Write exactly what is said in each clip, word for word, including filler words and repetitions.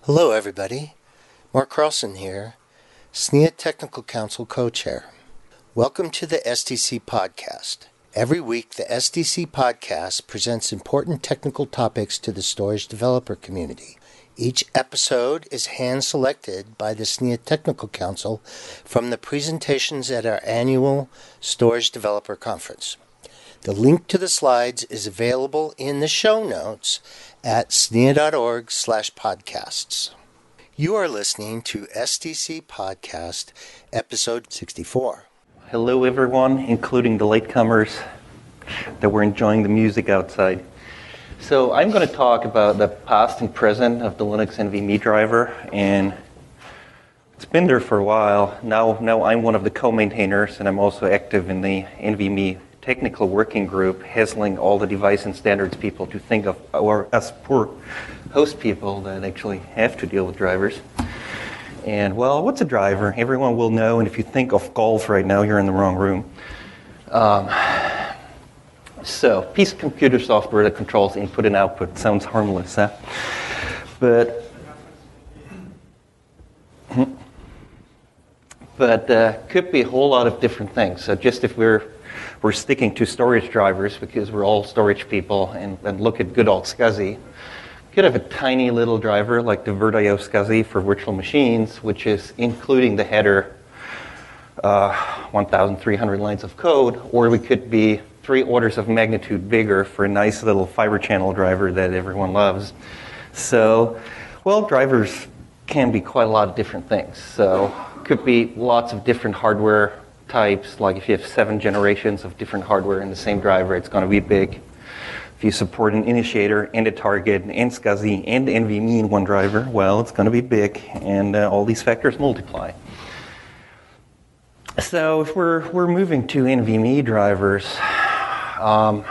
Hello everybody, Mark Carlson here, S N I A Technical Council Co-Chair. Welcome to the S D C Podcast. Every week the S D C Podcast presents important technical topics to the storage developer community. Each episode is hand-selected by the S N I A Technical Council from the presentations at our annual Storage Developer Conference. The link to the slides is available in the show notes at snia.org slash podcasts. You are listening to S D C Podcast, episode sixty-four. Hello everyone, including the latecomers that were enjoying the music outside. So I'm going to talk about the past and present of the Linux N V M e driver, and it's been there for a while. Now, now I'm one of the co-maintainers, and I'm also active in the N V M e technical working group, hassling all the device and standards people to think of, or us poor host people that actually have to deal with drivers. And well, what's a driver? Everyone will know, and if you think of golf right now, you're in the wrong room. Um, so, piece of computer software that controls input and output. Sounds harmless, huh? But, but uh, could be a whole lot of different things. So just if we're We're sticking to storage drivers because we're all storage people, and, and look at good old SCSI. Could have a tiny little driver like the VirtIO SCSI for virtual machines, which is including the header, uh, one thousand three hundred lines of code, or we could be three orders of magnitude bigger for a nice little fiber channel driver that everyone loves. So, well, drivers can be quite a lot of different things. So, could be lots of different hardware types, like if you have seven generations of different hardware in the same driver, it's going to be big. If you support an initiator and a target and SCSI and N V M e in one driver, well, it's going to be big, and uh, all these factors multiply. So if we're we're moving to N V M e drivers, um,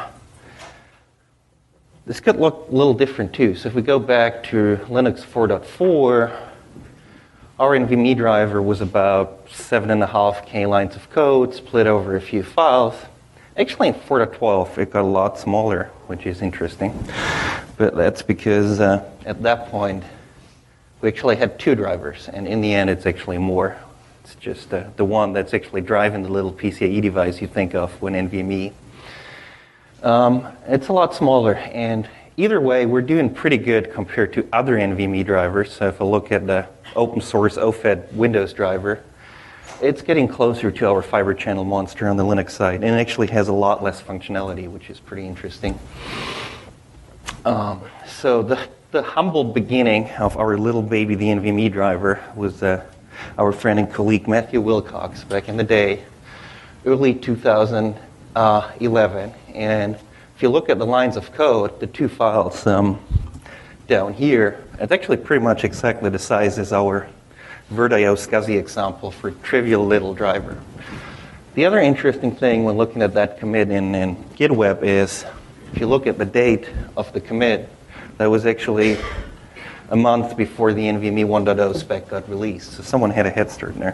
this could look a little different too. So if we go back to Linux four point four, our N V M e driver was about seven and a half K lines of code split over a few files. Actually, in four point twelve, it got a lot smaller, which is interesting. But that's because uh, at that point, we actually had two drivers, and in the end, it's actually more. It's just uh, the one that's actually driving the little P C I E device you think of when N V M e. Um, it's a lot smaller, and either way, we're doing pretty good compared to other N V M e drivers. So if I look at the open source O F E D Windows driver, it's getting closer to our fiber channel monster on the Linux side, and it actually has a lot less functionality, which is pretty interesting. Um, so the, the humble beginning of our little baby, the N V M e driver, was uh, our friend and colleague Matthew Wilcox back in the day, early two thousand eleven. And if you look at the lines of code, the two files um, down here, it's actually pretty much exactly the size as our VirtIO SCSI example for a trivial little driver. The other interesting thing when looking at that commit in, in GitWeb is, if you look at the date of the commit, that was actually a month before the N V M e one point oh spec got released. So someone had a head start in there.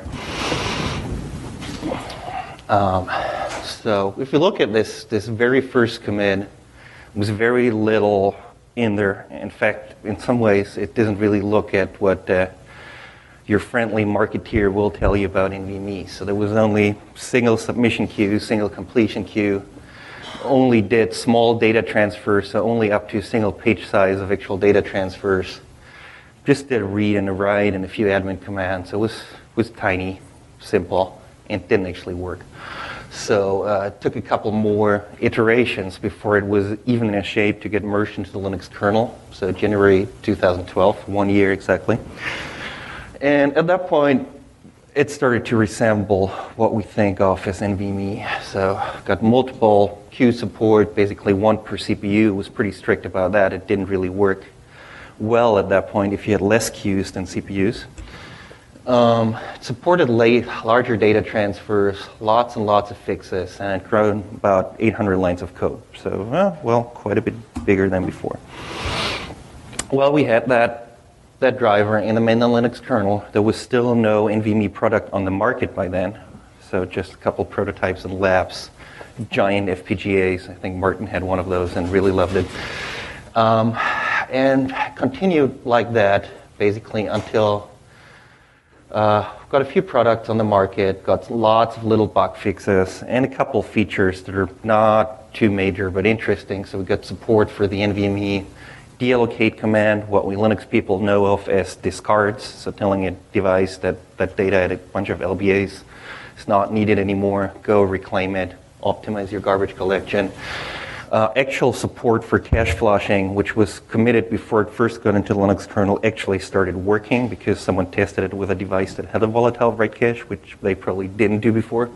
Um, so if you look at this, this very first commit, it was very little in there. In fact, in some ways, it doesn't really look at what uh, your friendly marketeer will tell you about N V M e. So there was only single submission queue, single completion queue, only did small data transfers, so only up to a single page size of actual data transfers. Just did a read and a write and a few admin commands. So it was, was tiny, simple, and didn't actually work. So uh, it took a couple more iterations before it was even in shape to get merged into the Linux kernel. So January two thousand twelve, one year exactly. And at that point, it started to resemble what we think of as N V M e. So got multiple queue support, basically one per C P U. It was pretty strict about that. It didn't really work well at that point if you had less queues than C P Us. Um, it supported late, larger data transfers, lots and lots of fixes, and it grown about eight hundred lines of code. So, uh, well, quite a bit bigger than before. Well, we had that that driver in the mainline Linux kernel. There was still no N V M e product on the market by then, so just a couple prototypes in labs, giant F P G As. I think Martin had one of those and really loved it. Um, and continued like that basically until uh, we've got a few products on the market, got lots of little bug fixes, and a couple of features that are not too major but interesting. So we've got support for the N V M E deallocate command, what we Linux people know of as discards, so telling a device that that data at a bunch of L B As is not needed anymore, go reclaim it, optimize your garbage collection. Uh, actual support for cache flushing, which was committed before it first got into the Linux kernel, actually started working because someone tested it with a device that had a volatile write cache, which they probably didn't do before.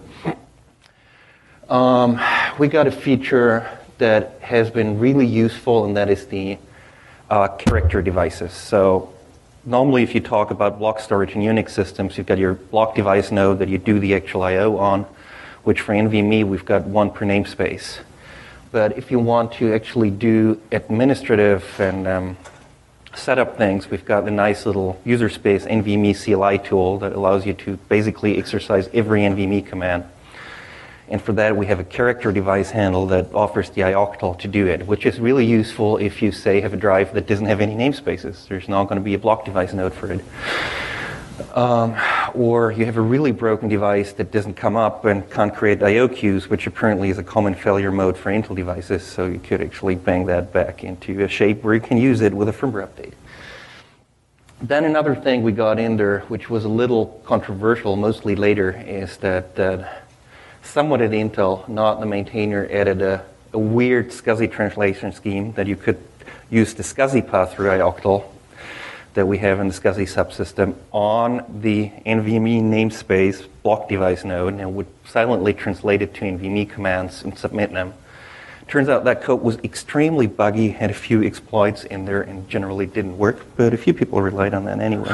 Um, we got a feature that has been really useful, and that is the uh, character devices. So normally if you talk about block storage in Unix systems, you've got your block device node that you do the actual I O on, which for N V M E we've got one per namespace. But if you want to actually do administrative and um, setup things, we've got the nice little user space N V M E C L I tool that allows you to basically exercise every N V M E command. And for that, we have a character device handle that offers the ioctl to do it, which is really useful if you, say, have a drive that doesn't have any namespaces. There's not going to be a block device node for it. Um, or you have a really broken device that doesn't come up and can't create I O queues, which apparently is a common failure mode for Intel devices, so you could actually bang that back into a shape where you can use it with a firmware update. Then another thing we got in there, which was a little controversial, mostly later, is that, that someone at Intel, not the maintainer, added a, a weird SCSI translation scheme that you could use the SCSI path through ioctl that we have in the SCSI subsystem on the N V M E namespace block device node, and would silently translate it to N V M E commands and submit them. Turns out that code was extremely buggy, had a few exploits in there, and generally didn't work, but a few people relied on that anyway.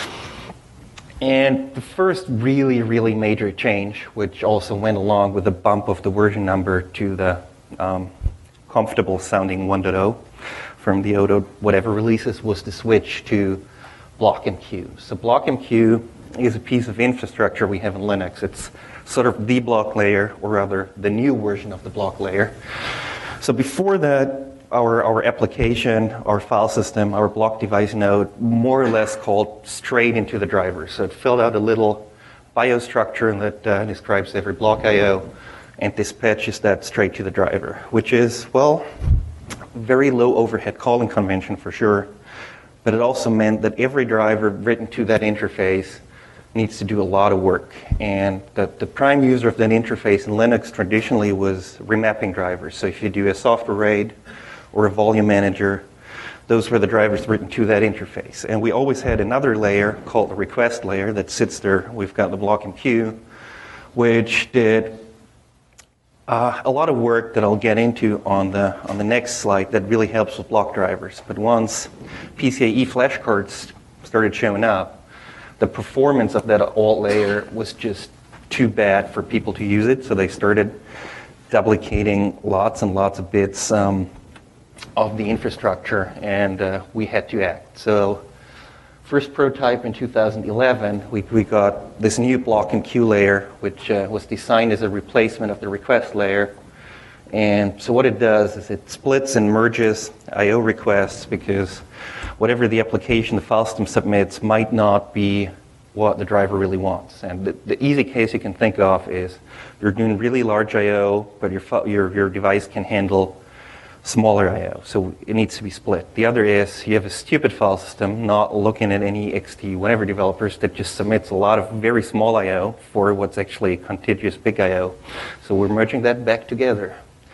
And the first really, really major change, which also went along with the bump of the version number to the um, comfortable sounding one point oh, from the zero whatever releases, was the switch to BlockMQ. So BlockMQ is a piece of infrastructure we have in Linux. It's sort of the block layer, or rather the new version of the block layer. So before that, our, our application, our file system, our block device node, more or less called straight into the driver. So it filled out a little biostructure that uh, describes every block I O and dispatches that straight to the driver, which is, well, very low overhead calling convention for sure, but it also meant that every driver written to that interface needs to do a lot of work. And the, the prime user of that interface in Linux traditionally was remapping drivers. So if you do a software RAID or a volume manager, those were the drivers written to that interface. And we always had another layer called the request layer that sits there. We've got the BlockMQ, which did Uh, a lot of work that I'll get into on the on the next slide that really helps with block drivers. But once PCIe flashcards started showing up, the performance of that alt layer was just too bad for people to use it, so they started duplicating lots and lots of bits um, of the infrastructure, and uh, we had to act. So first prototype in two thousand eleven, we, we got this new BlockMQ layer, which uh, was designed as a replacement of the request layer. And so what it does is it splits and merges I O requests, because whatever the application the file system submits might not be what the driver really wants. And the, the easy case you can think of is you're doing really large I O, but your, your, your device can handle smaller I O, so it needs to be split. The other is you have a stupid file system, not looking at any X T whatever developers, that just submits a lot of very small I O for what's actually contiguous big I O. So we're merging that back together.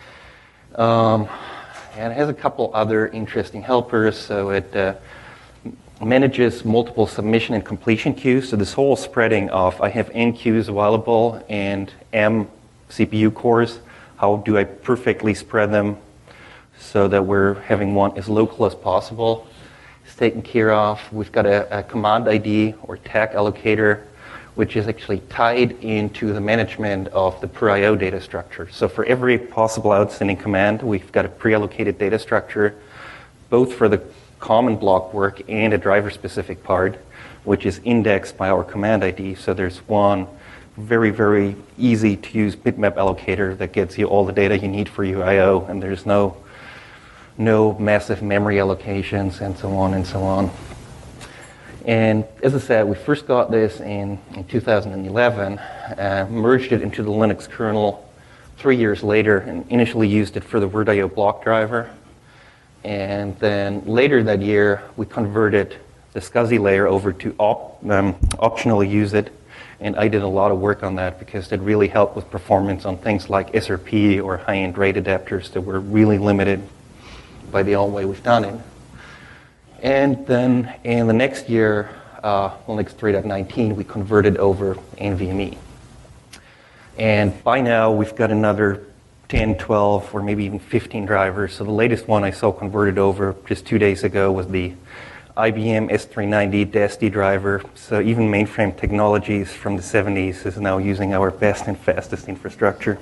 Um, and it has a couple other interesting helpers. So it uh, manages multiple submission and completion queues. So this whole spreading of I have N queues available and M C P U cores, how do I perfectly spread them so that we're having one as local as possible, is taken care of. We've got a, a command I D or tag allocator, which is actually tied into the management of the per I O data structure. So for every possible outstanding command, we've got a pre-allocated data structure, both for the common block work and a driver-specific part, which is indexed by our command I D. So there's one very, very easy to use bitmap allocator that gets you all the data you need for your I O, and there's no no massive memory allocations, and so on and so on. And as I said, we first got this in, in two thousand eleven, uh, merged it into the Linux kernel three years later, and initially used it for the WordIO block driver. And then later that year, we converted the SCSI layer over to op, um, optionally use it. And I did a lot of work on that because it really helped with performance on things like S R P or high-end RAID adapters that were really limited by the old way we've done it. And then in the next year, uh, Linux three point nineteen, we converted over NVMe. And by now, we've got another ten, twelve, or maybe even fifteen drivers. So the latest one I saw converted over just two days ago was the I B M S three ninety D S D driver. So even mainframe technologies from the seventies is now using our best and fastest infrastructure.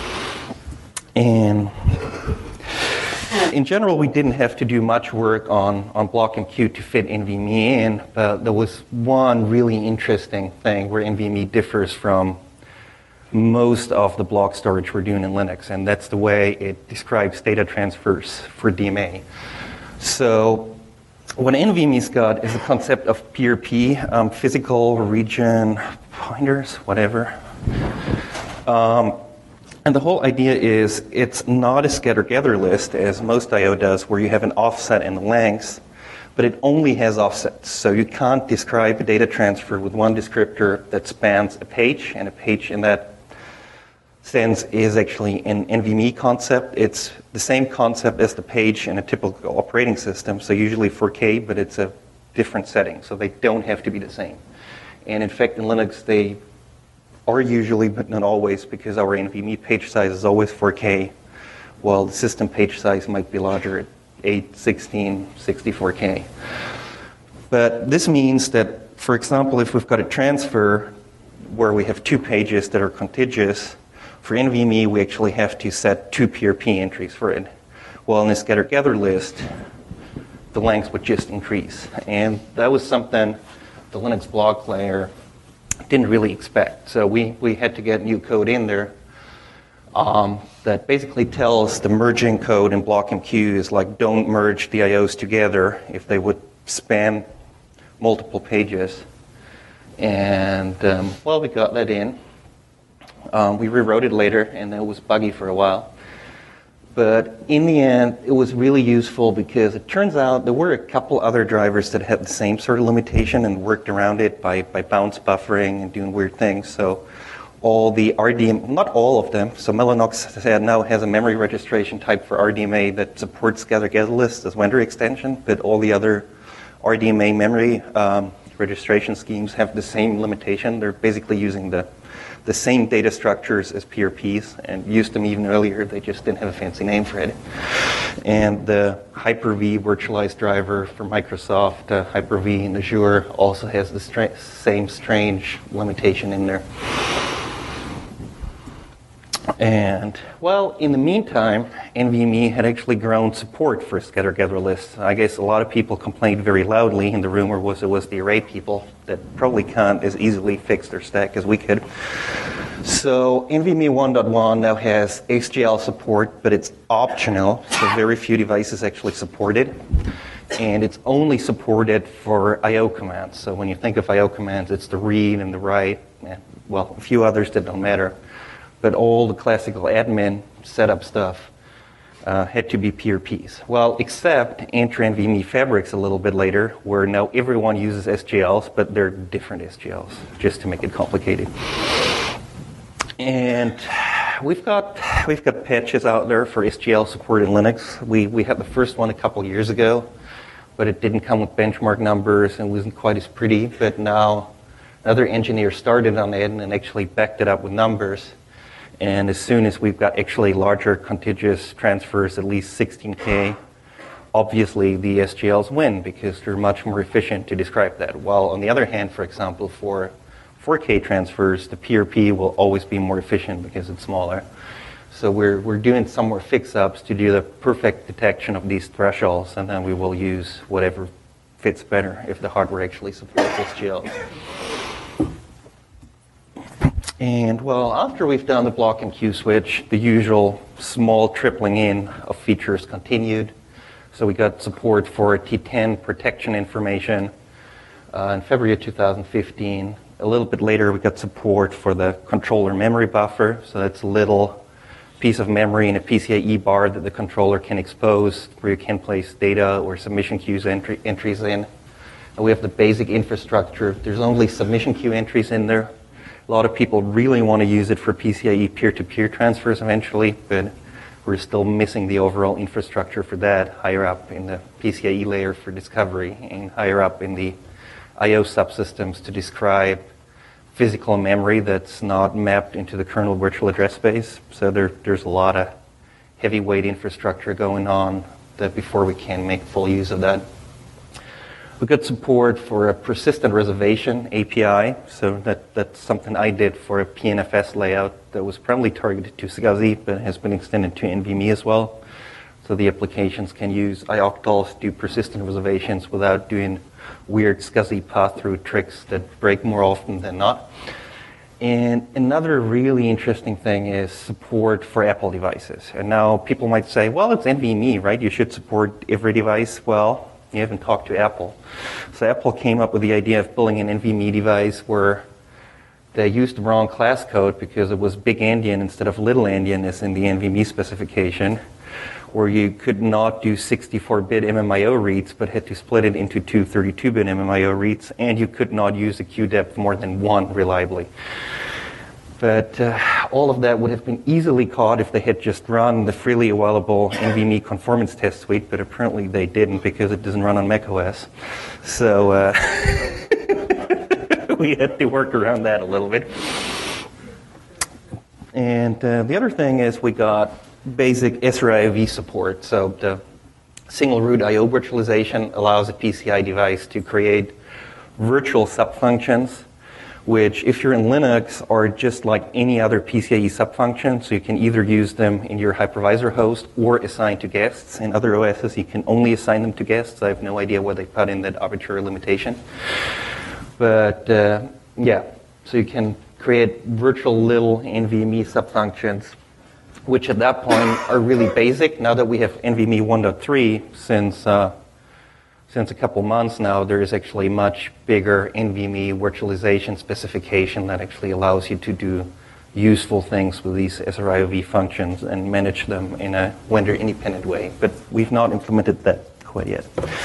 And in general, we didn't have to do much work on, on BlockMQ to fit NVMe in, but there was one really interesting thing where NVMe differs from most of the block storage we're doing in Linux, and that's the way it describes data transfers for D M A. So what NVMe's got is a concept of P R P, um, physical region pointers, whatever. Um, and the whole idea is it's not a scatter-gather list, as most I O does, where you have an offset in the lengths, but it only has offsets. So you can't describe a data transfer with one descriptor that spans a page, and a page in that sense is actually an NVMe concept. It's the same concept as the page in a typical operating system, so usually four K, but it's a different setting, so they don't have to be the same. And in fact, in Linux, they are usually, but not always, because our NVMe page size is always four K, while the system page size might be larger at eight, sixteen, sixty-four K. But this means that, for example, if we've got a transfer where we have two pages that are contiguous, for NVMe, we actually have to set two P R P entries for it. Well, in this scatter-gather list, the length would just increase. And that was something the Linux block layer didn't really expect. So we, we had to get new code in there um, that basically tells the merging code in BlockMQ is like, don't merge the I Os together if they would span multiple pages. And, um, well, we got that in. Um, we rewrote it later, and it was buggy for a while. But in the end, it was really useful because it turns out there were a couple other drivers that had the same sort of limitation and worked around it by, by bounce buffering and doing weird things. So all the R D M A, not all of them, so Mellanox now has a memory registration type for R D M A that supports gather-gather lists as vendor extension, but all the other R D M A memory um, registration schemes have the same limitation. They're basically using the the same data structures as P R Ps and used them even earlier. They just didn't have a fancy name for it. And the Hyper-V virtualized driver for Microsoft, uh, Hyper-V in Azure, also has the stra- same strange limitation in there. And, well, in the meantime, NVMe had actually grown support for scatter-gather lists. I guess a lot of people complained very loudly, and the rumor was it was the array people that probably can't as easily fix their stack as we could. So NVMe one point one now has H D L support, but it's optional, so very few devices actually support it. And it's only supported for I O commands. So when you think of I O commands, it's the read and the write, and, well, a few others that don't matter. But all the classical admin setup stuff uh, had to be P R Ps. Well, except enter NVMe Fabrics a little bit later, where now everyone uses S G Ls, but they're different S G Ls, just to make it complicated. And we've got we've got patches out there for S G L support in Linux. We we had the first one a couple years ago, but it didn't come with benchmark numbers and wasn't quite as pretty. But now another engineer started on it and actually backed it up with numbers. And as soon as we've got actually larger contiguous transfers, at least sixteen K, obviously the S G Ls win because they're much more efficient to describe that. While on the other hand, for example, for four K transfers, the P R P will always be more efficient because it's smaller. So we're we're doing some more fix-ups to do the perfect detection of these thresholds, and then we will use whatever fits better if the hardware actually supports S G Ls. And, well, after we've done the BlockMQ switch, the usual small tripling in of features continued. So we got support for T ten protection information. uh, in February of two thousand fifteen. A little bit later, we got support for the controller memory buffer. So that's a little piece of memory in a PCIe bar that the controller can expose, where you can place data or submission queues entry, entries in. And we have the basic infrastructure. There's only submission queue entries in there. A lot of people really want to use it for PCIe peer-to-peer transfers eventually, but we're still missing the overall infrastructure for that higher up in the PCIe layer for discovery and higher up in the I O subsystems to describe physical memory that's not mapped into the kernel virtual address space. So there, there's a lot of heavyweight infrastructure going on that before we can make full use of that. We got support for a persistent reservation A P I. So that, that's something I did for a P N F S layout that was primarily targeted to SCSI, but has been extended to NVMe as well. So the applications can use I octals to do persistent reservations without doing weird SCSI pass-through tricks that break more often than not. And another really interesting thing is support for Apple devices. And now people might say, well, it's NVMe, right? You should support every device. Well, you haven't talked to Apple. So Apple came up with the idea of building an NVMe device where they used the wrong class code because it was big endian instead of little endian as in the NVMe specification, where you could not do sixty-four bit M M I O reads, but had to split it into two thirty-two bit M M I O reads, and you could not use a queue depth more than one reliably. But uh, all of that would have been easily caught if they had just run the freely available NVMe conformance test suite, but apparently they didn't because it doesn't run on macOS. So uh, we had to work around that a little bit. And uh, the other thing is we got basic S R I O V support. So the single root I O virtualization allows a P C I device to create virtual subfunctions, which if you're in Linux are just like any other PCIe subfunction. So you can either use them in your hypervisor host or assign to guests. In other O Ss, you can only assign them to guests. I have no idea why they put in that arbitrary limitation. But uh, yeah, so you can create virtual little NVMe subfunctions, which at that point are really basic. Now that we have NVMe one point three, since uh, since a couple months now, there is actually a much bigger NVMe virtualization specification that actually allows you to do useful things with these S R I O V functions and manage them in a vendor-independent way. But we've not implemented that quite yet.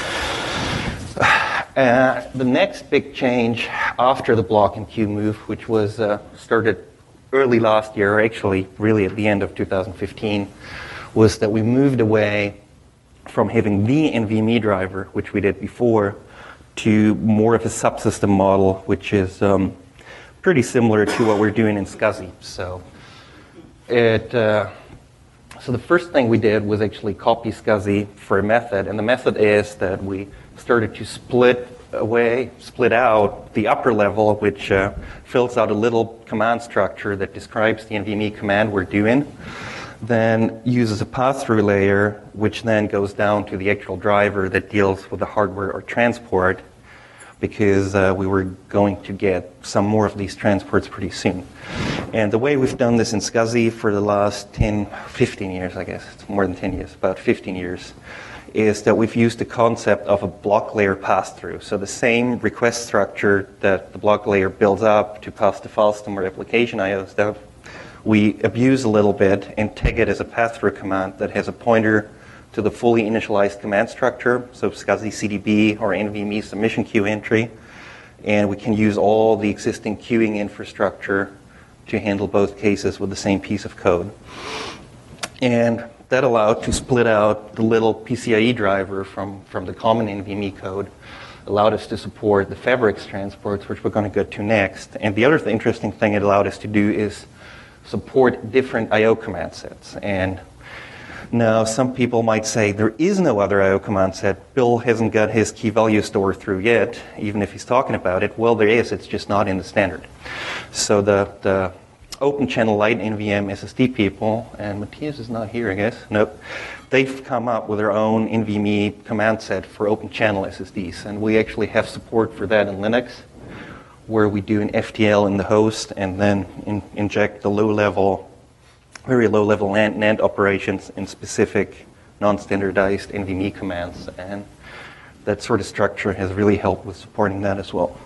Uh, the next big change after the block and queue move, which was uh, started early last year, or actually really at the end of two thousand fifteen, was that we moved away from having the NVMe driver, which we did before, to more of a subsystem model, which is um, pretty similar to what we're doing in SCSI. So, it, uh, so the first thing we did was actually copy SCSI for a method, and the method is that we started to split away, split out the upper level, which uh, fills out a little command structure that describes the NVMe command we're doing, then uses a pass-through layer, which then goes down to the actual driver that deals with the hardware or transport, because uh, we were going to get some more of these transports pretty soon. And the way we've done this in SCSI for the last ten, fifteen years, I guess, it's more than ten years, about fifteen years, is that we've used the concept of a block layer pass-through. So the same request structure that the block layer builds up to pass the file system or application I O stuff, we abuse a little bit and tag it as a pass-through command that has a pointer to the fully initialized command structure, so SCSI C D B or NVMe submission queue entry, and we can use all the existing queuing infrastructure to handle both cases with the same piece of code. And that allowed to split out the little PCIe driver from, from the common NVMe code, allowed us to support the Fabrics transports, which we're going to go to next. And the other th- interesting thing it allowed us to do is support different I O command sets. And now some people might say there is no other I O command set. Bill hasn't got his key value store through yet, even if he's talking about it. Well, there is. It's just not in the standard. So the, the Open Channel Light N V M S S D people, and Matthias is not here, I guess. Nope. They've come up with their own NVMe command set for Open Channel S S Ds, and we actually have support for that in Linux, where we do an F T L in the host and then in, inject the low-level, very low-level NAND, NAND operations in specific non-standardized NVMe commands. And that sort of structure has really helped with supporting that as well.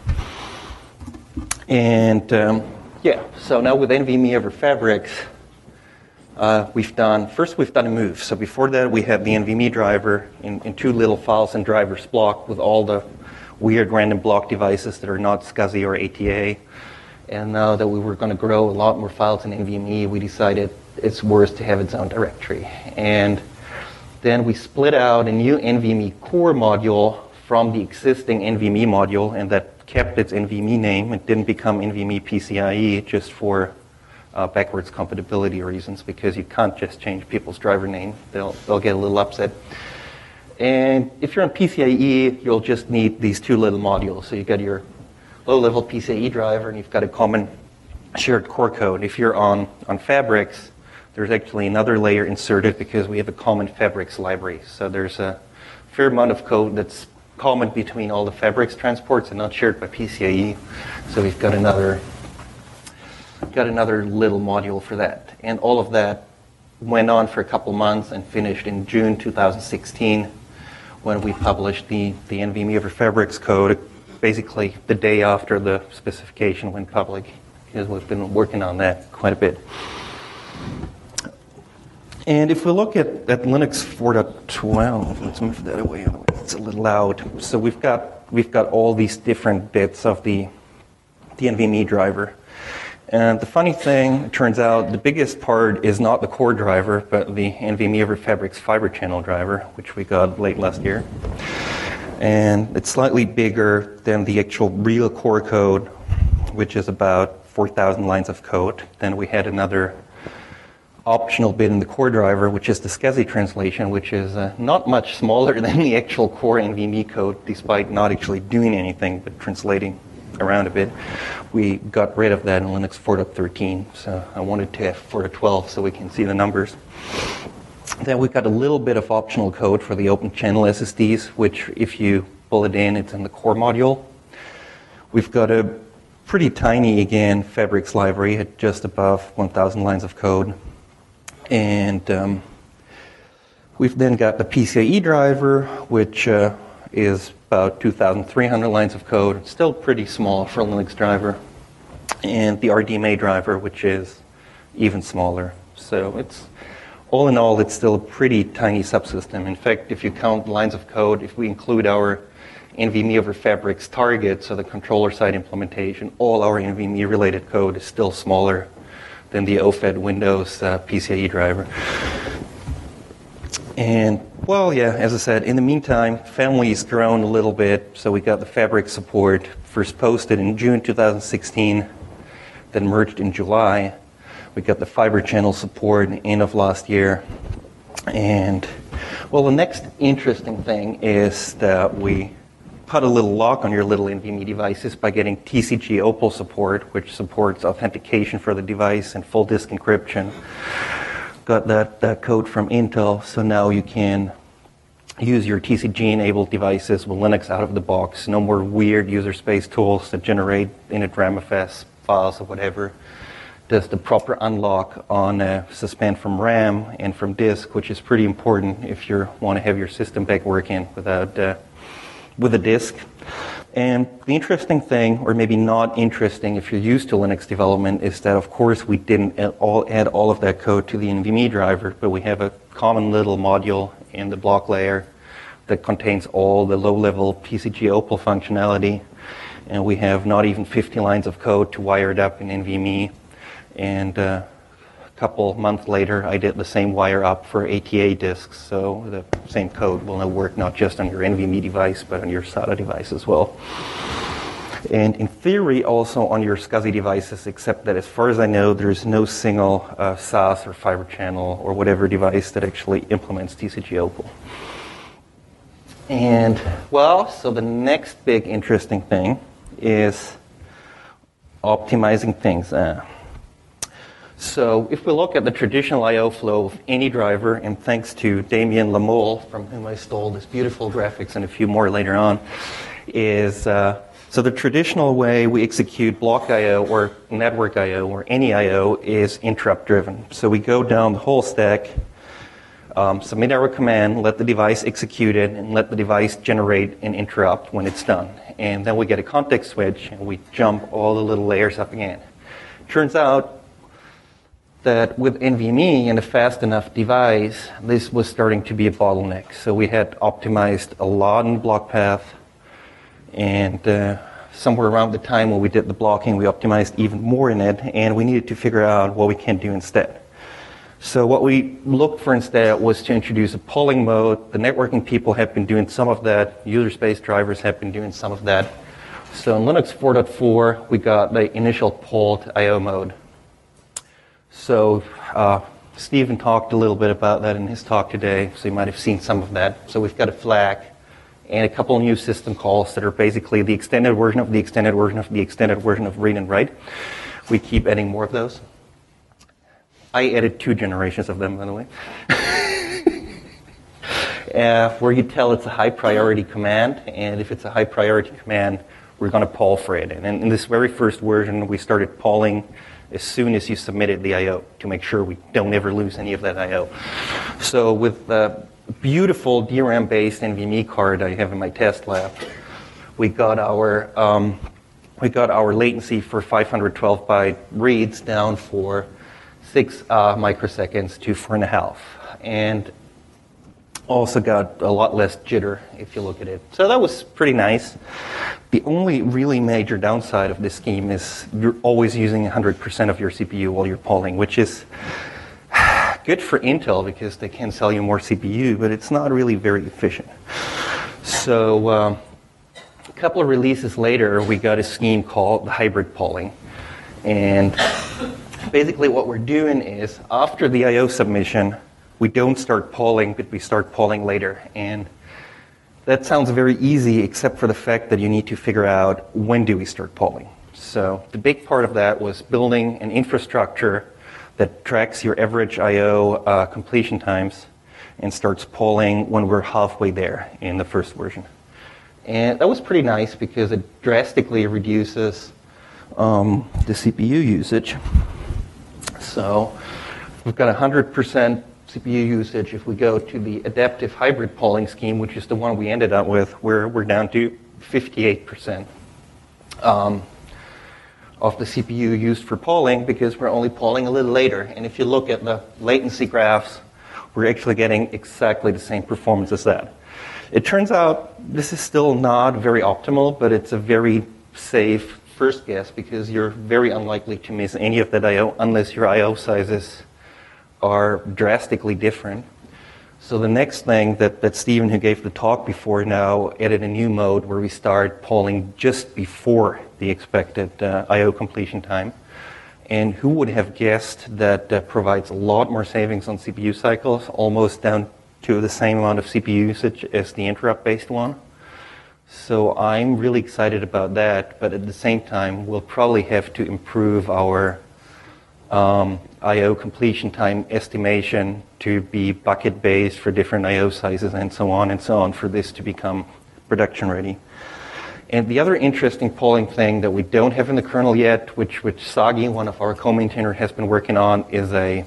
And um, yeah, so now with NVMe over Fabrics, uh, we've done, first we've done a move. So before that we had the NVMe driver in, in two little files and drivers block with all the weird random block devices that are not SCSI or A T A. And now that we were going to grow a lot more files in NVMe, we decided it's worth to have its own directory. And then we split out a new NVMe core module from the existing NVMe module, and that kept its NVMe name. It didn't become NVMe P C I E just for uh, backwards compatibility reasons, because you can't just change people's driver name. They'll, they'll get a little upset. And if you're on P C I E, you'll just need these two little modules. So you got your low-level P C I E driver, and you've got a common shared core code. If you're on, on Fabrics, there's actually another layer inserted because we have a common Fabrics library. So there's a fair amount of code that's common between all the Fabrics transports and not shared by P C I E. So we've got another, got another little module for that. And all of that went on for a couple months and finished in June two thousand sixteen when we published the, the NVMe over Fabrics code, basically the day after the specification went public, because we've been working on that quite a bit. And if we look at, at Linux four point twelve, let's move that away, otherwise it's a little loud. So we've got we've got all these different bits of the the NVMe driver. And the funny thing, it turns out the biggest part is not the core driver, but the NVMe over Fabrics fiber channel driver, which we got late last year. And it's slightly bigger than the actual real core code, which is about four thousand lines of code. Then we had another optional bit in the core driver, which is the SCSI translation, which is uh, not much smaller than the actual core NVMe code, despite not actually doing anything but translating around a bit. We got rid of that in Linux four point thirteen, so I wanted to have four point twelve so we can see the numbers. Then we've got a little bit of optional code for the open channel S S Ds, which if you pull it in, it's in the core module. We've got a pretty tiny, again, Fabrics library at just above one thousand lines of code. And um, we've then got the P C I E driver, which uh, is about two thousand three hundred lines of code. It's still pretty small for a Linux driver. And the R D M A driver, which is even smaller. So it's, all in all, it's still a pretty tiny subsystem. In fact, if you count lines of code, if we include our NVMe over Fabrics target, so the controller side implementation, all our NVMe related code is still smaller than the O F E D Windows uh, P C I E driver. And, well, yeah, as I said, in the meantime, family's grown a little bit, so we got the Fabric support, first posted in June two thousand sixteen, then merged in July. We got the fiber channel support end of last year. And, well, the next interesting thing is that we put a little lock on your little NVMe devices by getting T C G Opal support, which supports authentication for the device and full disk encryption. Got that, that code from Intel, so now you can use your T C G-enabled devices with Linux out of the box. No more weird user space tools that generate init ramfs files or whatever. Does the proper unlock on uh, suspend from RAM and from disk, which is pretty important if you want to have your system back working without uh, with a disk. And the interesting thing, or maybe not interesting if you're used to Linux development, is that of course we didn't add all, add all of that code to the NVMe driver, but we have a common little module in the block layer that contains all the low-level P C G Opal functionality. And we have not even fifty lines of code to wire it up in NVMe. And uh, a couple months later, I did the same wire up for A T A disks, so the same code will now work not just on your NVMe device, but on your SATA device as well. And in theory, also on your SCSI devices, except that as far as I know, there's no single uh, S A S or fiber channel or whatever device that actually implements T C G Opal. And, well, so the next big interesting thing is optimizing things. Uh, So if we look at the traditional I O flow of any driver, and thanks to Damien Lamole, from whom I stole this beautiful graphics and a few more later on, is uh, so the traditional way we execute block I O or network I O or any I O is interrupt driven. So we go down the whole stack um, submit our command, let the device execute it, and let the device generate an interrupt when it's done. And then we get a context switch, and we jump all the little layers up again. Turns out that with NVMe and a fast enough device, this was starting to be a bottleneck. So we had optimized a lot in block path, and uh, somewhere around the time when we did the blocking, we optimized even more in it, and we needed to figure out what we can do instead. So what we looked for instead was to introduce a polling mode. The networking people have been doing some of that. User space drivers have been doing some of that. So in Linux four point four, we got the initial polled I O mode. So uh, Stephen talked a little bit about that in his talk today, so you might have seen some of that. So we've got a flag and a couple new system calls that are basically the extended version of the extended version of the extended version of read and write. We keep adding more of those. I added two generations of them, by the way. uh, where you tell it's a high priority command, and if it's a high priority command, we're going to poll for it. And in this very first version, we started polling as soon as you submitted the I O to make sure we don't ever lose any of that I O. So with the beautiful D RAM-based NVMe card I have in my test lab, we got our um, we got our latency for five hundred twelve byte reads down for six uh, microseconds to four and a half, and also got a lot less jitter if you look at it. So that was pretty nice. The only really major downside of this scheme is you're always using one hundred percent of your C P U while you're polling, which is good for Intel because they can sell you more C P U, but it's not really very efficient. So um, a couple of releases later, we got a scheme called the hybrid polling. And basically what we're doing is after the I O submission, we don't start polling, but we start polling later. And that sounds very easy, except for the fact that you need to figure out when do we start polling. So the big part of that was building an infrastructure that tracks your average I O uh, completion times and starts polling when we're halfway there in the first version. And that was pretty nice because it drastically reduces um, the C P U usage. So we've got one hundred percent C P U usage. If we go to the adaptive hybrid polling scheme, which is the one we ended up with, where we're down to fifty-eight percent um, of the C P U used for polling because we're only polling a little later. And if you look at the latency graphs, we're actually getting exactly the same performance as that. It turns out this is still not very optimal, but it's a very safe first guess because you're very unlikely to miss any of that I O unless your I O sizes are drastically different. So the next thing that, that Stephen, who gave the talk before now, added a new mode where we start polling just before the expected uh, I O completion time. And who would have guessed that uh, provides a lot more savings on C P U cycles, almost down to the same amount of C P U usage as the interrupt-based one. So I'm really excited about that, but at the same time, we'll probably have to improve our um, I O completion time estimation to be bucket-based for different I O sizes and so on and so on for this to become production ready. And the other interesting polling thing that we don't have in the kernel yet, which, which Sagi, one of our co-maintainers, has been working on, is a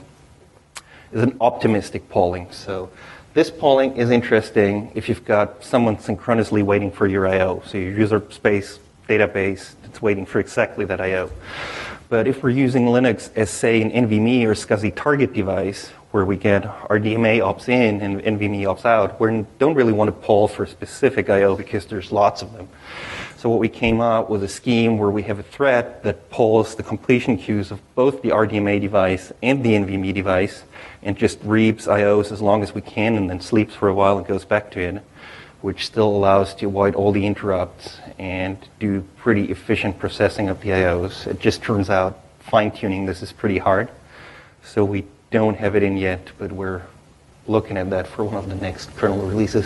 is an optimistic polling. So this polling is interesting if you've got someone synchronously waiting for your I O. So your user space database that's waiting for exactly that I O. But if we're using Linux as, say, an NVMe or SCSI target device, where we get our D M A ops in and NVMe ops out, we don't really want to poll for specific I O because there's lots of them. So what we came up with a scheme where we have a thread that polls the completion queues of both the R D M A device and the NVMe device and just reaps I Os as long as we can and then sleeps for a while and goes back to it, which still allows to avoid all the interrupts and do pretty efficient processing of the I Os. It just turns out fine-tuning this is pretty hard. So we don't have it in yet, but we're looking at that for one of the next kernel releases.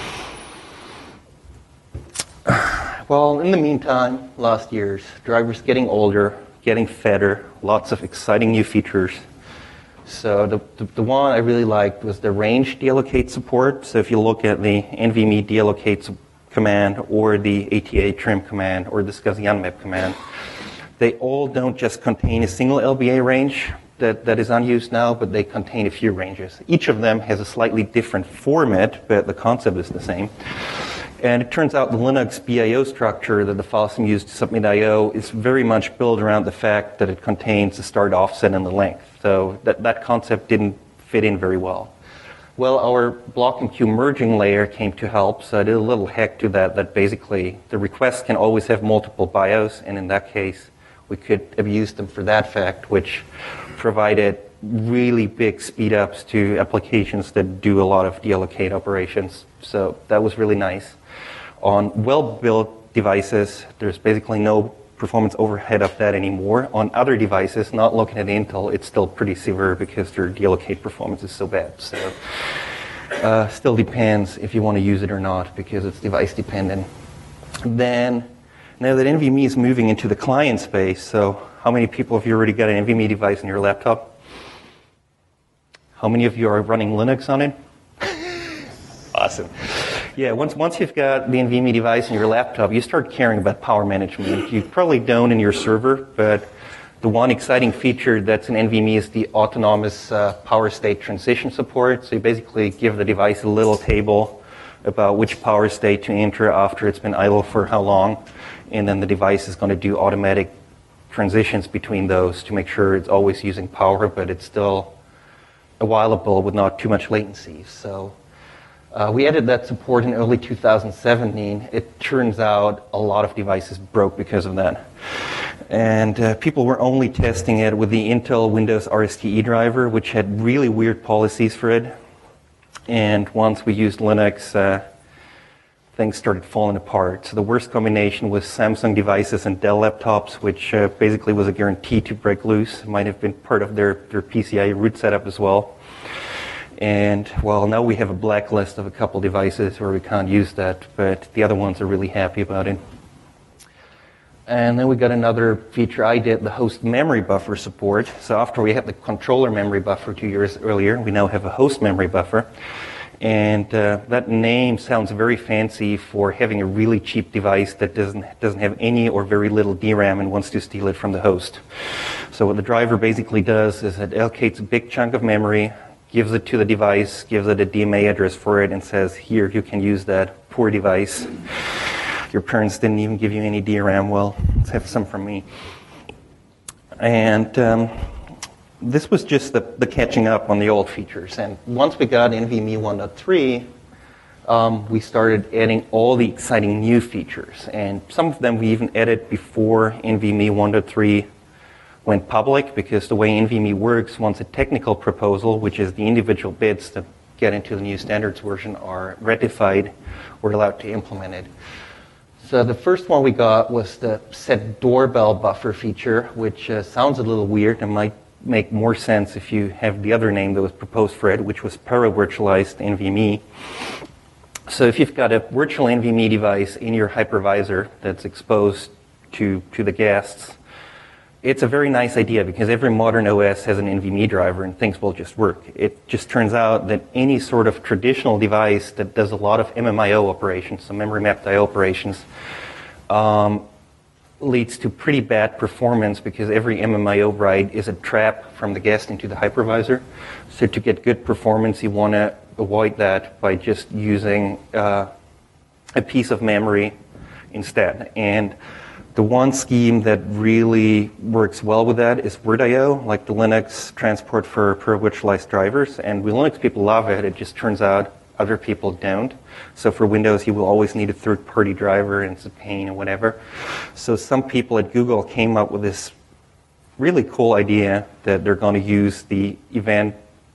Well, in the meantime, last year's drivers getting older, getting fatter, lots of exciting new features. So the, the, the one I really liked was the range deallocate support. So if you look at the NVMe deallocate command or the A T A trim command or the SCSI unmap command, they all don't just contain a single L B A range, that, that is unused now, but they contain a few ranges. Each of them has a slightly different format, but the concept is the same. And it turns out the Linux B I O structure that the file system used to submit I O is very much built around the fact that it contains the start offset and the length. So that, that concept didn't fit in very well. Well, our block and queue merging layer came to help, so I did a little hack to that, that basically the request can always have multiple B I Os, and in that case, we could have used them for that fact, which provided really big speed ups to applications that do a lot of deallocate operations. So that was really nice. On well-built devices, there's basically no performance overhead of that anymore. On other devices, not looking at Intel, it's still pretty severe because their deallocate performance is so bad. So uh, still depends if you want to use it or not because it's device dependent. Then, now that NVMe is moving into the client space, so how many people have you already got an NVMe device in your laptop? How many of you are running Linux on it? Awesome. Yeah, once once you've got the NVMe device in your laptop, you start caring about power management. You probably don't in your server, but the one exciting feature that's in NVMe is the autonomous uh, power state transition support. So you basically give the device a little table about which power state to enter after it's been idle for how long, and then the device is going to do automatic transitions between those to make sure it's always using power, but it's still available with not too much latency. So Uh, we added that support in early two thousand seventeen. It turns out a lot of devices broke because of that. And uh, people were only testing it with the Intel Windows R S T E driver, which had really weird policies for it. And once we used Linux, uh, things started falling apart. So the worst combination was Samsung devices and Dell laptops, which uh, basically was a guarantee to break loose. It might have been part of their, their P C I root setup as well. And, well, now we have a blacklist of a couple devices where we can't use that, but the other ones are really happy about it. And then we got another feature I did, the host memory buffer support. So after we had the controller memory buffer two years earlier, we now have a host memory buffer. And uh, that name sounds very fancy for having a really cheap device that doesn't, doesn't have any or very little D RAM and wants to steal it from the host. So what the driver basically does is it allocates a big chunk of memory, gives it to the device, gives it a D M A address for it, and says, here, you can use that. Poor device. Your parents didn't even give you any D RAM. Well, let's have some from me. And um, this was just the, the catching up on the old features. And once we got NVMe one point three, um, we started adding all the exciting new features. And some of them we even added before NVMe one point three went public, because the way NVMe works, once a technical proposal, which is the individual bits that get into the new standards version, are ratified, we're allowed to implement it. So the first one we got was the set doorbell buffer feature, which uh, sounds a little weird and might make more sense if you have the other name that was proposed for it, which was para-virtualized NVMe. So if you've got a virtual NVMe device in your hypervisor that's exposed to, to the guests, it's a very nice idea because every modern O S has an NVMe driver and things will just work. It just turns out that any sort of traditional device that does a lot of M M I O operations, so memory mapped I O operations, um, leads to pretty bad performance because every M M I O write is a trap from the guest into the hypervisor. So to get good performance, you want to avoid that by just using uh, a piece of memory instead. And the one scheme that really works well with that is VirtIO, like the Linux transport for para-virtualized drivers. And we Linux people love it. It just turns out other people don't. So for Windows, you will always need a third-party driver, and it's a pain and whatever. So some people at Google came up with this really cool idea that they're going to use the event,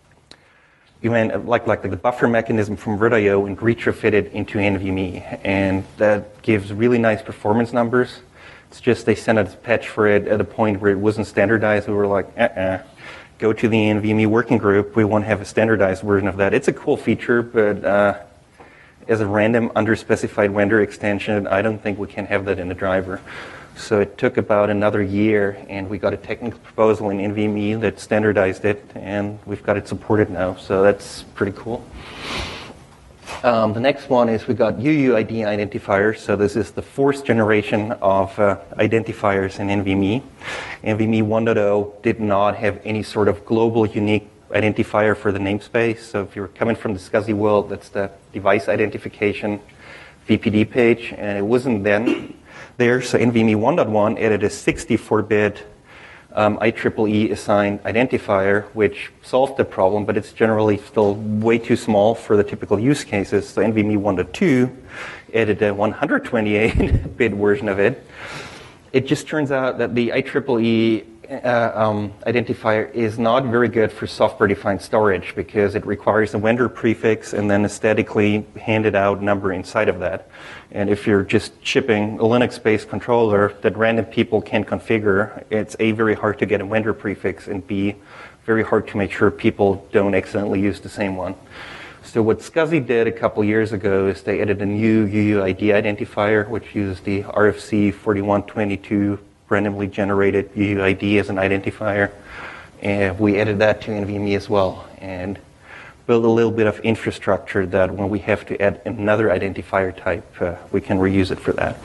event like, like the buffer mechanism from VirtIO and retrofit it into NVMe. And that gives really nice performance numbers. It's just they sent us a patch for it at a point where it wasn't standardized. We were like, uh-uh, go to the NVMe working group. We want to have a standardized version of that. It's a cool feature, but uh, as a random underspecified vendor extension, I don't think we can have that in the driver. So it took about another year, and we got a technical proposal in NVMe that standardized it, and we've got it supported now. So that's pretty cool. Um, the next one is we got U U I D identifiers. So this is the fourth generation of uh, identifiers in NVMe. NVMe one point oh did not have any sort of global unique identifier for the namespace. So if you're coming from the SCSI world, that's the device identification V P D page, and it wasn't then there. So NVMe one point one added a sixty-four bit um, I triple E assigned identifier, which solved the problem, but it's generally still way too small for the typical use cases. So NVMe one point two added a one hundred twenty-eight bit version of it. It just turns out that the I triple E Uh, um, identifier is not very good for software-defined storage because it requires a vendor prefix and then a statically handed out number inside of that. And if you're just shipping a Linux-based controller that random people can configure, it's A, very hard to get a vendor prefix, and B, very hard to make sure people don't accidentally use the same one. So what SCSI did a couple years ago is they added a new U U I D identifier, which uses the R F C forty-one twenty-two randomly generated U U I D as an identifier, and we added that to NVMe as well, and build a little bit of infrastructure that when we have to add another identifier type, uh, we can reuse it for that.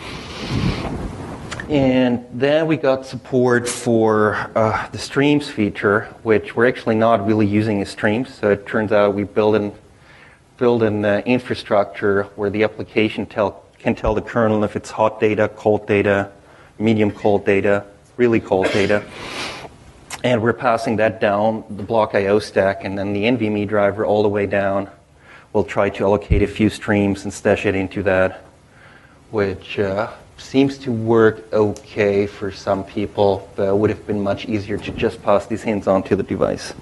And then we got support for uh, the streams feature, which we're actually not really using as streams. So it turns out we build an build an uh, infrastructure where the application tell, can tell the kernel if it's hot data, cold data, medium cold data, really cold data, and we're passing that down the block I O stack, and then the NVMe driver all the way down will try to allocate a few streams and stash it into that, which uh, seems to work okay for some people, but it would have been much easier to just pass these hints on to the device.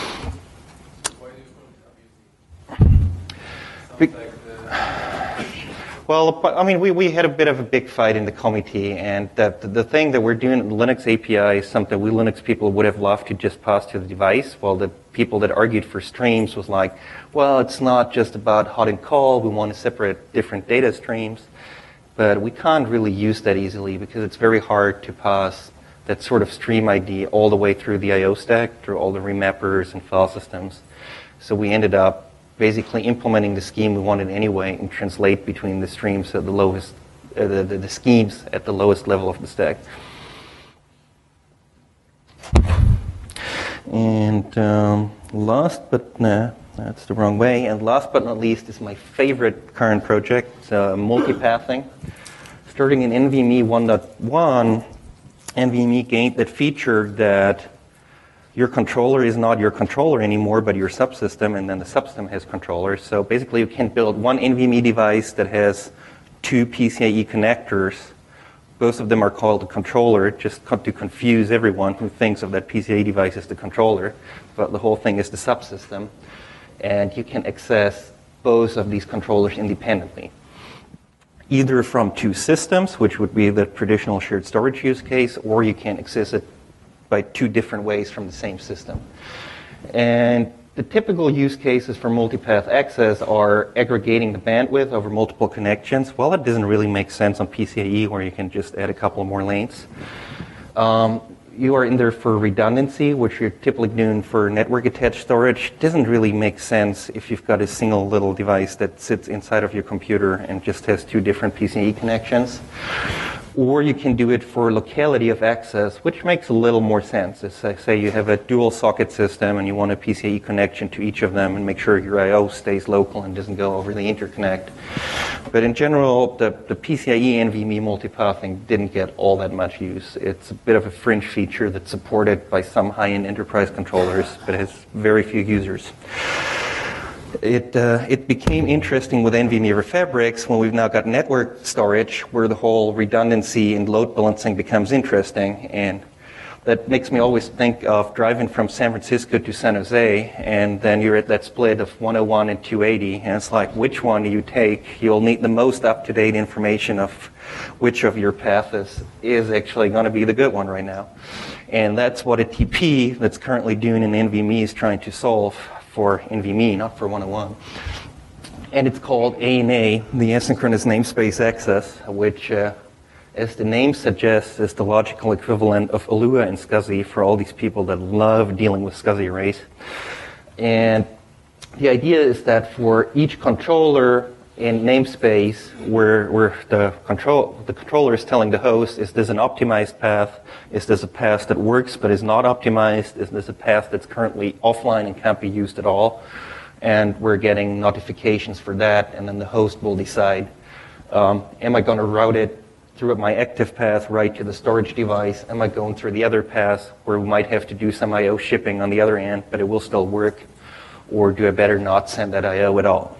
Be- Well, I mean, we, we had a bit of a big fight in the committee, and the, the thing that we're doing in the Linux A P I is something we Linux people would have loved to just pass to the device. Well, the people that argued for streams was like, well, it's not just about hot and cold. We want to separate different data streams. But we can't really use that easily because it's very hard to pass that sort of stream I D all the way through the I O stack, through all the remappers and file systems. So we ended up basically implementing the scheme we wanted anyway and translate between the streams at the lowest, uh, the, the, the schemes at the lowest level of the stack. And um, last but, nah, that's the wrong way. And last but not least is my favorite current project, uh, multipathing. Starting in NVMe one point one, NVMe gained that feature that your controller is not your controller anymore, but your subsystem, and then the subsystem has controllers. So basically, you can build one NVMe device that has two P C I E connectors. Both of them are called a controller, just to confuse everyone who thinks of that P C I E device as the controller, but the whole thing is the subsystem. And you can access both of these controllers independently, either from two systems, which would be the traditional shared storage use case, or you can access it by two different ways from the same system. And the typical use cases for multipath access are aggregating the bandwidth over multiple connections. Well, that doesn't really make sense on P C I E where you can just add a couple more lanes. Um, you are in there for redundancy, which you're typically doing for network attached storage. Doesn't really make sense if you've got a single little device that sits inside of your computer and just has two different P C I E connections. Or you can do it for locality of access, which makes a little more sense. As I say, you have a dual socket system and you want a P C I E connection to each of them and make sure your I O stays local and doesn't go over the interconnect. But in general, the, the P C I E NVMe multipathing didn't get all that much use. It's a bit of a fringe feature that's supported by some high-end enterprise controllers, but has very few users. It, uh, it became interesting with NVMe over Fabrics when we've now got network storage where the whole redundancy and load balancing becomes interesting. And that makes me always think of driving from San Francisco to San Jose, and then you're at that split of one oh one and two eighty, and it's like, which one do you take? You'll need the most up-to-date information of which of your paths is actually going to be the good one right now. And that's what a T P that's currently doing in NVMe is trying to solve for NVMe, not for one oh one. And it's called A N A, the Asynchronous Namespace Access, which, uh, as the name suggests, is the logical equivalent of A L U A and SCSI for all these people that love dealing with SCSI arrays. And the idea is that for each controller in namespace where where the control the controller is telling the host, is this an optimized path? Is this a path that works but is not optimized? Is this a path that's currently offline and can't be used at all? And we're getting notifications for that, and then the host will decide, um, am I going to route it through my active path right to the storage device? Am I going through the other path where we might have to do some I O shipping on the other end, but it will still work? Or do I better not send that I O at all?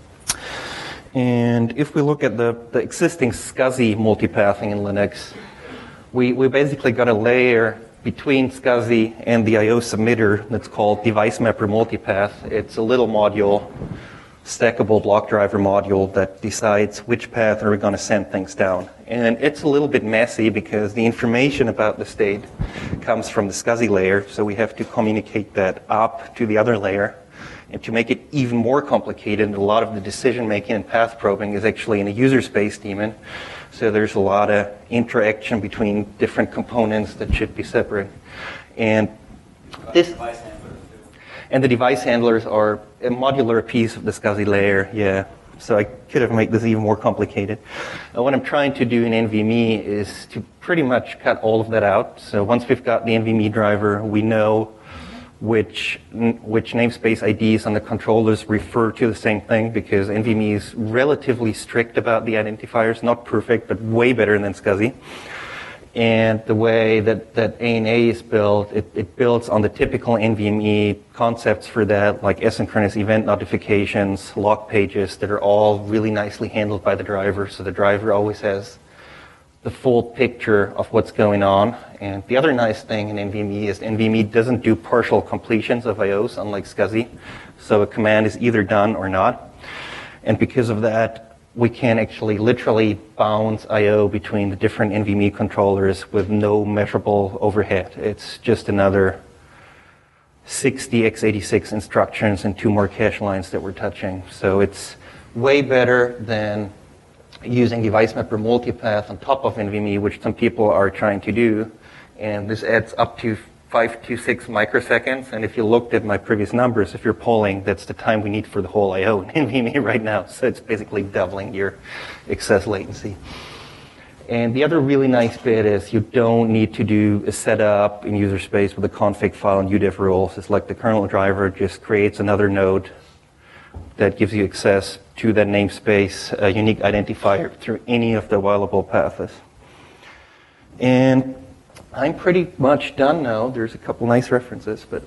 And if we look at the, the existing SCSI multipathing in Linux, we, we basically got a layer between SCSI and the I O submitter that's called Device Mapper Multipath. It's a little module, stackable block driver module that decides which path are we going to send things down. And it's a little bit messy because the information about the state comes from the SCSI layer, so we have to communicate that up to the other layer. And to make it even more complicated, a lot of the decision making and path probing is actually in a user space daemon. So there's a lot of interaction between different components that should be separate. And this, and the device handlers are a modular piece of the SCSI layer, yeah. So I could have made this even more complicated. Uh, what I'm trying to do in NVMe is to pretty much cut all of that out. So once we've got the NVMe driver, we know which which namespace I Ds on the controllers refer to the same thing, because NVMe is relatively strict about the identifiers, not perfect, but way better than SCSI. And the way that, that A N A is built, it, it builds on the typical NVMe concepts for that, like asynchronous event notifications, log pages, that are all really nicely handled by the driver, so the driver always has the full picture of what's going on. And the other nice thing in NVMe is NVMe doesn't do partial completions of I Os, unlike SCSI. So a command is either done or not. And because of that, we can actually literally bounce I O between the different NVMe controllers with no measurable overhead. It's just another sixty x eighty-six instructions and two more cache lines that we're touching. So it's way better than using Device Mapper Multipath on top of NVMe, which some people are trying to do. And this adds up to five to six microseconds. And if you looked at my previous numbers, if you're polling, that's the time we need for the whole I O in NVMe right now. So it's basically doubling your excess latency. And the other really nice bit is you don't need to do a setup in user space with a config file and U D F rules. It's like the kernel driver just creates another node that gives you access to that namespace, a unique identifier through any of the available paths. And I'm pretty much done now. There's a couple nice references, but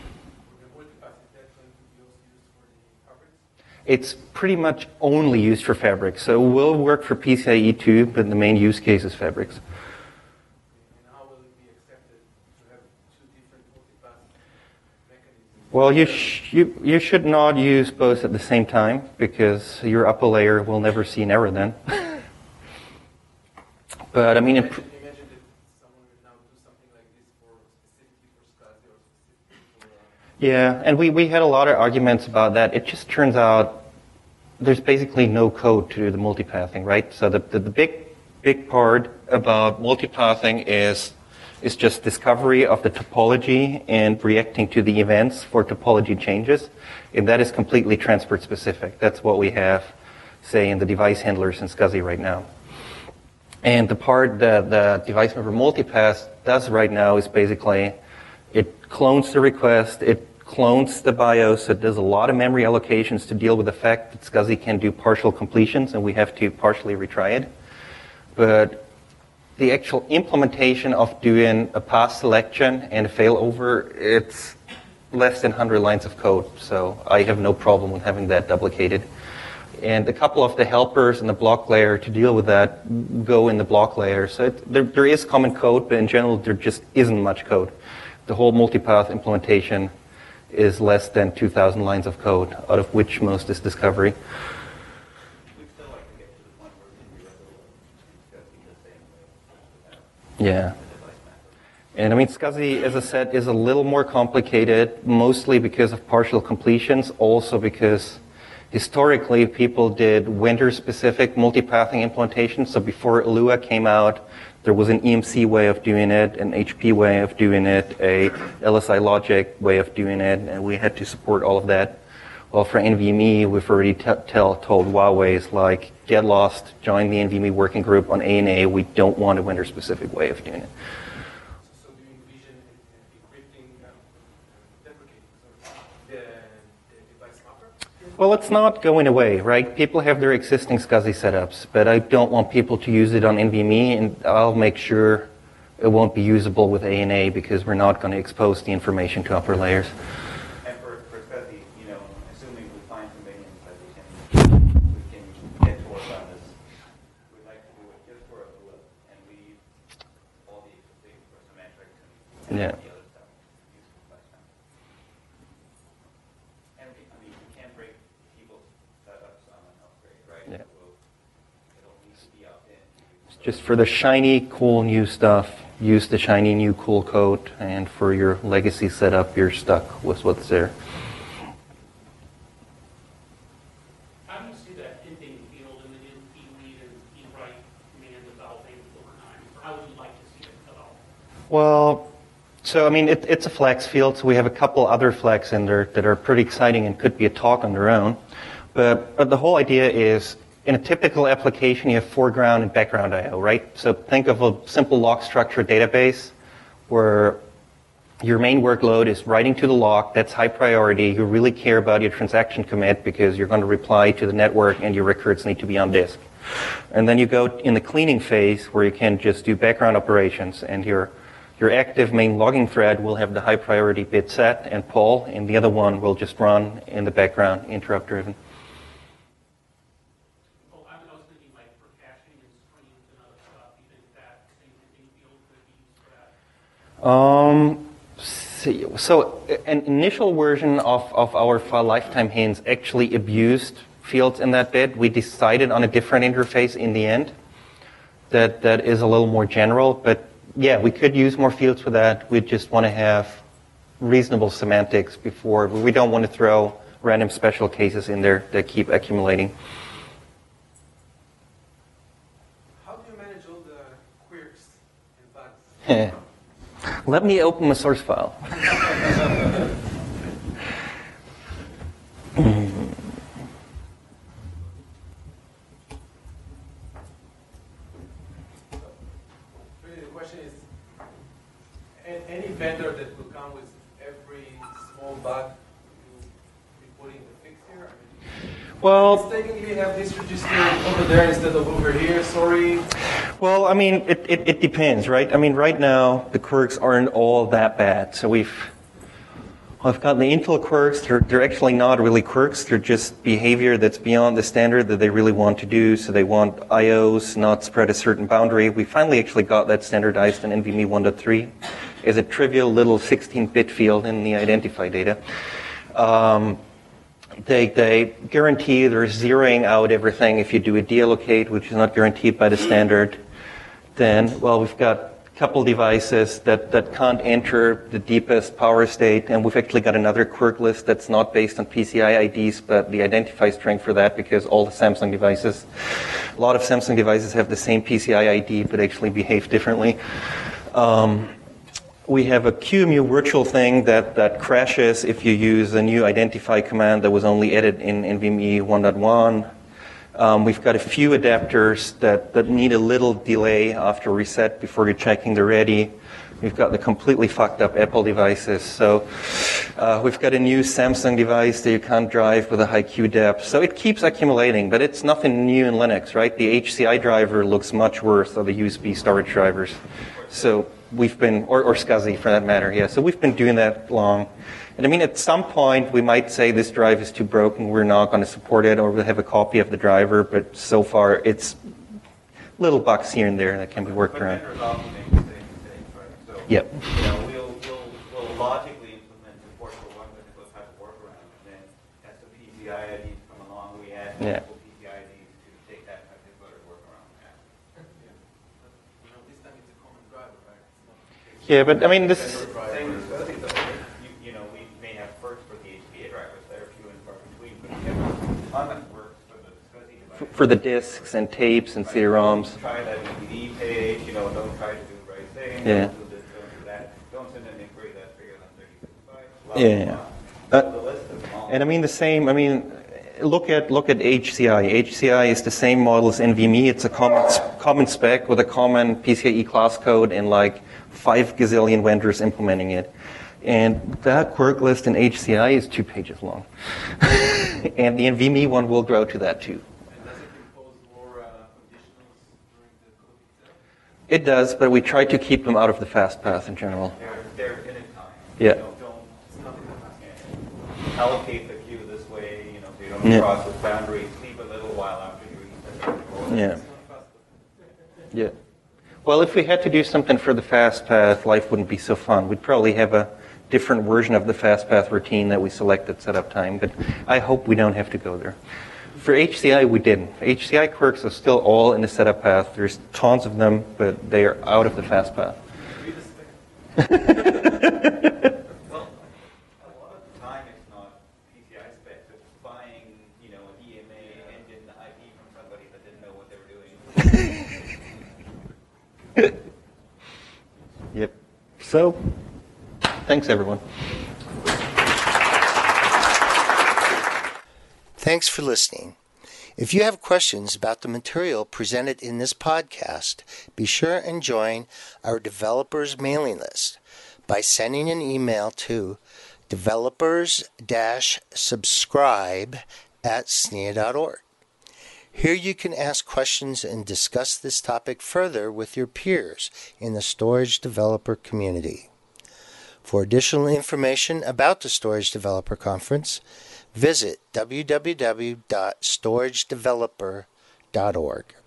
it's pretty much only used for Fabrics. So it will work for PCIe too, but the main use case is Fabrics. And how will it be accepted to have two different multipath mechanisms? Well, you, sh you, you should not use both at the same time, because your upper layer will never see an error then. But I mean, in Imagine, imagine that someone would now do something like this for specifically for SCSI or specifically for... Uh, yeah, and we, we had a lot of arguments about that. It just turns out there's basically no code to do the multipathing, right? So the, the, the big big part about multipathing is is just discovery of the topology and reacting to the events for topology changes. And that is completely transport specific. That's what we have, say, in the device handlers in SCSI right now. And the part that the Device Mapper Multipath does right now is basically it clones the request, it clones the BIOS, so it does a lot of memory allocations to deal with the fact that SCSI can do partial completions and we have to partially retry it. But the actual implementation of doing a path selection and a failover, it's less than one hundred lines of code, so I have no problem with having that duplicated. And a couple of the helpers in the block layer to deal with that go in the block layer. So it, there, there is common code, but in general there just isn't much code. The whole multipath implementation is less than two thousand lines of code, out of which most is discovery. Yeah. And I mean, SCSI, as I said, is a little more complicated, mostly because of partial completions, also because historically people did vendor-specific multipathing implementations. So before Lua came out, there was an E M C way of doing it, an H P way of doing it, a L S I logic way of doing it, and we had to support all of that. Well, for NVMe, we've already t- tell, told Huawei's like, get lost, join the NVMe working group on A N A. We don't want a vendor-specific way of doing it. So do you envision encrypting, um, deprecating sorry, the, the device buffer? Well, it's not going away, right? People have their existing SCSI setups, but I don't want people to use it on NVMe, and I'll make sure it won't be usable with A N A because we're not going to expose the information to upper layers. And for, for SCSI, you know, assuming we find convenience that we can, we can get to work on this, we'd like to do it just for a blip and leave all the existing for semantics and Yeah. the other stuff useful by time. And we, I mean, we can't break people's setups on an upgrade, right? Yeah. So we'll, it'll need to be out in. Just for the shiny, cool new stuff, use the shiny new cool code, and for your legacy setup, you're stuck with what's there. How do you see that hinting field in the new e-read and e-write command developing over time? Or how would you like to see it develop? Well, so I mean, it, it's a flex field, so we have a couple other flex in there that are pretty exciting and could be a talk on their own. But, but the whole idea is, in a typical application, you have foreground and background I O, right? So think of a simple log structure database where your main workload is writing to the log. That's high priority. You really care about your transaction commit because you're going to reply to the network and your records need to be on disk. And then you go in the cleaning phase where you can just do background operations, and your your active main logging thread will have the high priority bit set and pull, and the other one will just run in the background, interrupt driven. Well, I was thinking like for caching and streams and other stuff, you think that same hinting field could be used for that? Um, see, so an initial version of, of our file lifetime hints actually abused fields in that bit. We decided on a different interface in the end that, that is a little more general, but yeah, we could use more fields for that. We just want to have reasonable semantics before. We don't want to throw random special cases in there that keep accumulating. How do you manage all the quirks and bugs? Let me open the source file. Really, the question is, a- any vendor that will come with every small bug, you be putting the fix here? I mean, Well, mistakenly have this register over there instead of over here, sorry. Well, I mean, it, it, it depends, right? I mean, right now, the quirks aren't all that bad. So we've, well, I've got the Intel quirks. They're, they're actually not really quirks. They're just behavior that's beyond the standard that they really want to do. So they want I Os not spread a certain boundary. We finally actually got that standardized in NVMe one point three as a trivial little sixteen bit field in the identify data. Um, They, they guarantee they're zeroing out everything. If you do a deallocate, which is not guaranteed by the standard, then, well, we've got a couple devices that, that can't enter the deepest power state, and we've actually got another quirk list that's not based on P C I I Ds, but the identify string for that, because all the Samsung devices, a lot of Samsung devices have the same P C I I D, but actually behave differently. Um, We have a Q E M U virtual thing that, that crashes if you use a new identify command that was only added in NVMe one point one. Um, we've got a few adapters that, that need a little delay after reset before you're checking they're ready. We've got the completely fucked up Apple devices. So uh, we've got a new Samsung device that you can't drive with a high Q depth. So it keeps accumulating, but it's nothing new in Linux, right? The H C I driver looks much worse than the U S B storage drivers. So we've been, or, or SCSI for that matter, yeah. So we've been doing that long. And I mean, at some point, we might say this drive is too broken, we're not going to support it, or we'll have a copy of the driver, but so far, it's little bugs here and there that can be worked But around. vendors often make the same mistakes, right? So, Yep. you know, we'll, we'll, we'll logically implement support for one particular type of workaround, and then as the P C I I Ds come along, we add Yeah. multiple P C I Ds to take that particular workaround. Yeah. You know, this time it's a common driver, right? It's not- Yeah, but I mean, this, Same with SCSI though, right? You, you know, we may have quirks for the H B A drivers that are few and far between, but we have a ton of quirks for the SCSI device. for the disks and tapes and C D ROMs. Try that E D D page, you know, don't try to do the right thing, Yeah. don't do this, don't do that. Don't send an inquiry that's bigger than thirty-six bytes. Yeah, yeah. Blah, Uh, blah, blah. The list of all And I mean the same, I mean, look at look at H C I. H C I is the same model as NVMe. It's a common common spec with a common P C I E class code and like five gazillion vendors implementing it. And that quirk list in H C I is two pages long. And the NVMe one will grow to that too. And does it impose more uh, conditionals during the code itself? It does, but we try to keep them out of the fast path in general. They're, they're in a time. Yeah. You know, don't, it's nothing that yeah. Allocate the queue this way, you know, so you don't Yeah. cross with boundaries. Leave a little while after you read the Yeah. Yeah. Well, if we had to do something for the fast path, life wouldn't be so fun. We'd probably have a different version of the fast path routine that we select at setup time, but I hope we don't have to go there. For H C I, we didn't. H C I quirks are still all in the setup path. There's tons of them, but they are out of the fast path. Well, a lot of the time it's not P C I specs. It's buying, you know, an E M A engine I P from somebody that didn't know what they were doing. Yep. So, thanks everyone. Thanks for listening. If you have questions about the material presented in this podcast, be sure and join our developers mailing list by sending an email to developers-subscribe at S N I A dot org. Here you can ask questions and discuss this topic further with your peers in the storage developer community. For additional information about the Storage Developer Conference, visit w w w dot storage developer dot org.